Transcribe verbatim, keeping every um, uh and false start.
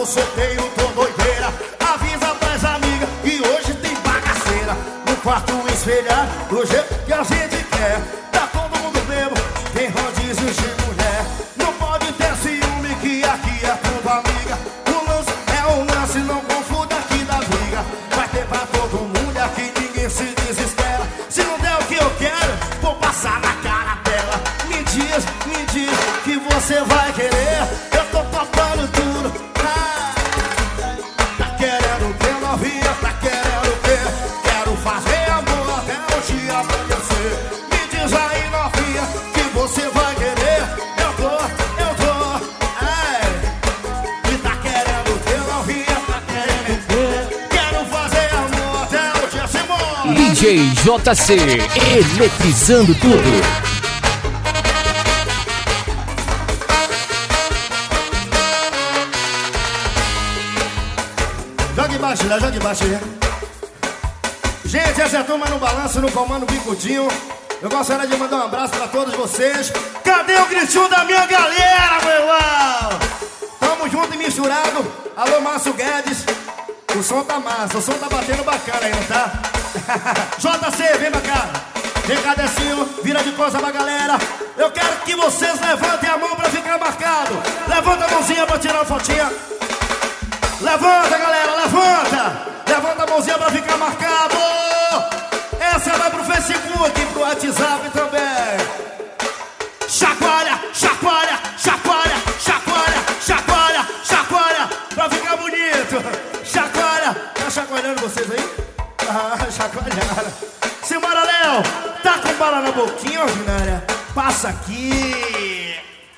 sorteio, tô doideira. Avisa pras amigas que hoje tem bagaceira. No quarto espelhar, do jeito que a gente quer. Tá todo mundo bebo, tem rodízio de mulher. Não pode ter ciúme que aqui é tudo amiga. O lance é o lance, não confunda aqui da briga. Vai ter pra todo mundo, aqui ninguém se desespera. Se não der o que eu quero, vou passar na cara dela. Me diz, me diz que você vai querer. Eu tô topando tudo. Ah, tá querendo ter novinha, tá querendo ter. Quero fazer amor até o dia amanhecer. Me diz aí, novinha, que você vai querer. Eu tô, eu tô, ai. E tá querendo ter novinha, tá querendo ter. Quero fazer amor até o dia se morre. D J J C, eletrizando tudo. Joga embaixo, né? Joga embaixo aí. Gente, essa é a turma no balanço, no comando Bicudinho. Eu gostaria de mandar um abraço pra todos vocês. Cadê o gritinho da minha galera, meu irmão? Tamo junto e misturado. Alô, Márcio Guedes. O som tá massa, o som tá batendo bacana aí, não tá? J C, vem pra cá. Vem cá, Decinho, vira de coisa pra galera. Eu quero que vocês levantem a mão pra ficar marcado. Levanta a mãozinha pra tirar uma fotinha. Levanta, galera, levanta! Levanta a mãozinha pra ficar marcado! Essa vai pro Facebook e pro WhatsApp também. Chacoalha, chacoalha, chacoalha, chacoalha, chacoalha, chacoalha, pra ficar bonito. Chacoalha. Tá chacoalhando vocês aí? Ah, chacoalharam. Simbora, Léo. Tá com bala na boquinha, ordinária? Passa aqui.